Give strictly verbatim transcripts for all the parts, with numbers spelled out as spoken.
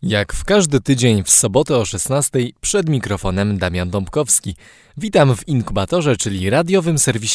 Jak w każdy tydzień w sobotę o szesnastej przed mikrofonem Damian Dąbkowski. Witam w Inkubatorze, czyli radiowym serwisie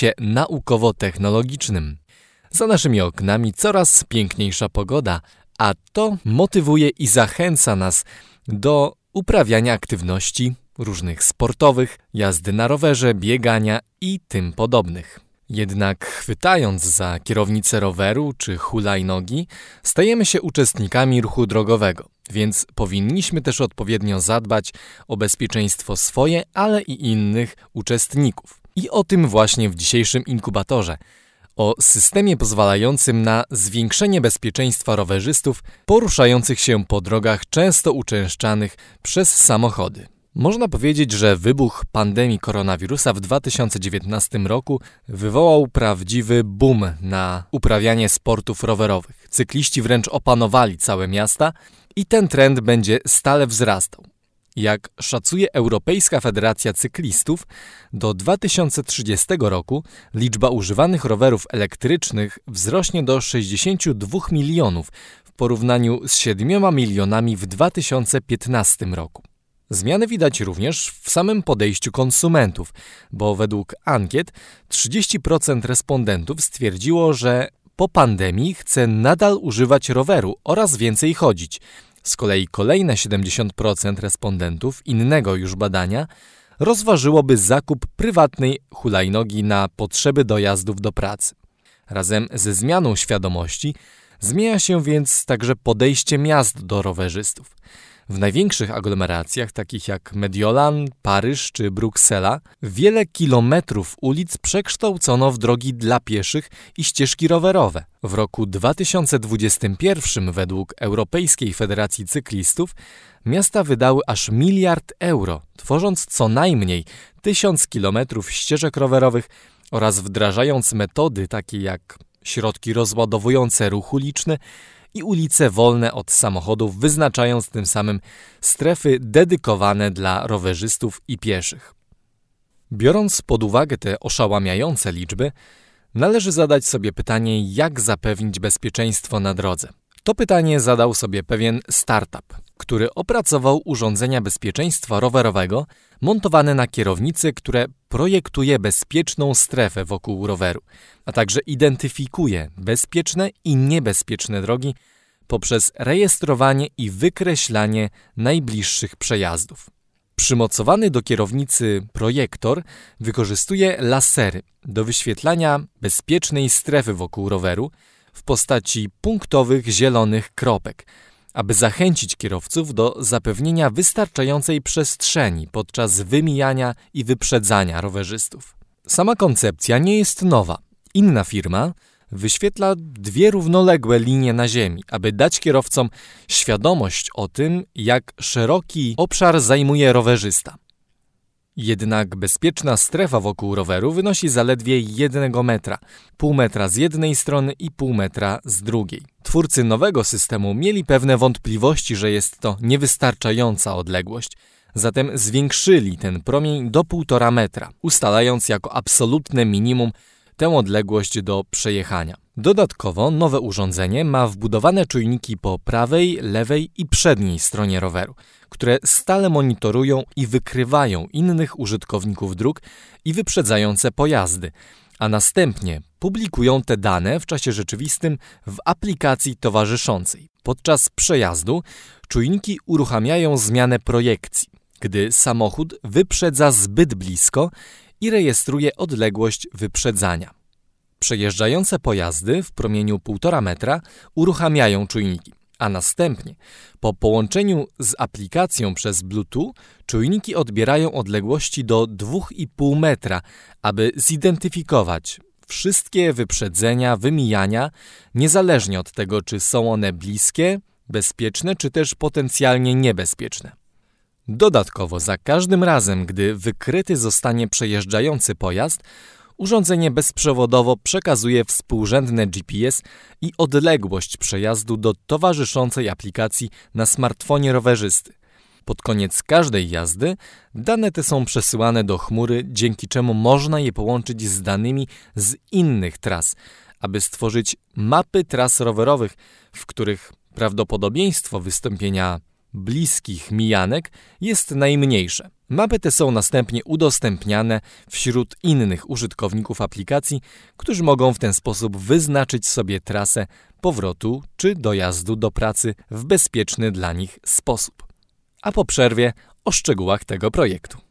naukowo-technologicznym. Za naszymi oknami coraz piękniejsza pogoda, a to motywuje i zachęca nas do uprawiania aktywności różnych sportowych, jazdy na rowerze, biegania i tym podobnych. Jednak chwytając za kierownicę roweru czy hulajnogi, stajemy się uczestnikami ruchu drogowego, więc powinniśmy też odpowiednio zadbać o bezpieczeństwo swoje, ale i innych uczestników. I o tym właśnie w dzisiejszym inkubatorze. O systemie pozwalającym na zwiększenie bezpieczeństwa rowerzystów poruszających się po drogach często uczęszczanych przez samochody. Można powiedzieć, że wybuch pandemii koronawirusa w dwa tysiące dziewiętnastym roku wywołał prawdziwy boom na uprawianie sportów rowerowych. Cykliści wręcz opanowali całe miasta i ten trend będzie stale wzrastał. Jak szacuje Europejska Federacja Cyklistów, do dwa tysiące trzydziestego roku liczba używanych rowerów elektrycznych wzrośnie do sześćdziesięciu dwóch milionów w porównaniu z siedmioma milionami w dwa tysiące piętnastym roku. Zmiany widać również w samym podejściu konsumentów, bo według ankiet trzydzieści procent respondentów stwierdziło, że po pandemii chce nadal używać roweru oraz więcej chodzić. Z kolei kolejne siedemdziesiąt procent respondentów innego już badania rozważyłoby zakup prywatnej hulajnogi na potrzeby dojazdów do pracy. Razem ze zmianą świadomości zmienia się więc także podejście miast do rowerzystów. W największych aglomeracjach, takich jak Mediolan, Paryż czy Bruksela, wiele kilometrów ulic przekształcono w drogi dla pieszych i ścieżki rowerowe. W roku dwa tysiące dwudziestym pierwszym według Europejskiej Federacji Cyklistów miasta wydały aż miliard euro, tworząc co najmniej tysiąc kilometrów ścieżek rowerowych oraz wdrażając metody takie jak środki rozładowujące ruch uliczny i ulice wolne od samochodów, wyznaczając tym samym strefy dedykowane dla rowerzystów i pieszych. Biorąc pod uwagę te oszałamiające liczby, należy zadać sobie pytanie, jak zapewnić bezpieczeństwo na drodze. To pytanie zadał sobie pewien startup, który opracował urządzenia bezpieczeństwa rowerowego montowane na kierownicy, które projektuje bezpieczną strefę wokół roweru, a także identyfikuje bezpieczne i niebezpieczne drogi poprzez rejestrowanie i wykreślanie najbliższych przejazdów. Przymocowany do kierownicy projektor wykorzystuje lasery do wyświetlania bezpiecznej strefy wokół roweru w postaci punktowych zielonych kropek, aby zachęcić kierowców do zapewnienia wystarczającej przestrzeni podczas wymijania i wyprzedzania rowerzystów. Sama koncepcja nie jest nowa. Inna firma wyświetla dwie równoległe linie na ziemi, aby dać kierowcom świadomość o tym, jak szeroki obszar zajmuje rowerzysta. Jednak bezpieczna strefa wokół roweru wynosi zaledwie jednego metra, pół metra z jednej strony i pół metra z drugiej. Twórcy nowego systemu mieli pewne wątpliwości, że jest to niewystarczająca odległość, zatem zwiększyli ten promień do półtora metra, ustalając jako absolutne minimum tę odległość do przejechania. Dodatkowo nowe urządzenie ma wbudowane czujniki po prawej, lewej i przedniej stronie roweru, które stale monitorują i wykrywają innych użytkowników dróg i wyprzedzające pojazdy, a następnie publikują te dane w czasie rzeczywistym w aplikacji towarzyszącej. Podczas przejazdu czujniki uruchamiają zmianę projekcji, gdy samochód wyprzedza zbyt blisko i rejestruje odległość wyprzedzania. Przejeżdżające pojazdy w promieniu półtora metra uruchamiają czujniki, a następnie po połączeniu z aplikacją przez Bluetooth czujniki odbierają odległości do dwóch i pół metra, aby zidentyfikować wszystkie wyprzedzenia, wymijania, niezależnie od tego, czy są one bliskie, bezpieczne, czy też potencjalnie niebezpieczne. Dodatkowo za każdym razem, gdy wykryty zostanie przejeżdżający pojazd, urządzenie bezprzewodowo przekazuje współrzędne G P S i odległość przejazdu do towarzyszącej aplikacji na smartfonie rowerzysty. Pod koniec każdej jazdy dane te są przesyłane do chmury, dzięki czemu można je połączyć z danymi z innych tras, aby stworzyć mapy tras rowerowych, w których prawdopodobieństwo wystąpienia bliskich mijanek jest najmniejsze. Mapy te są następnie udostępniane wśród innych użytkowników aplikacji, którzy mogą w ten sposób wyznaczyć sobie trasę powrotu czy dojazdu do pracy w bezpieczny dla nich sposób. A po przerwie o szczegółach tego projektu.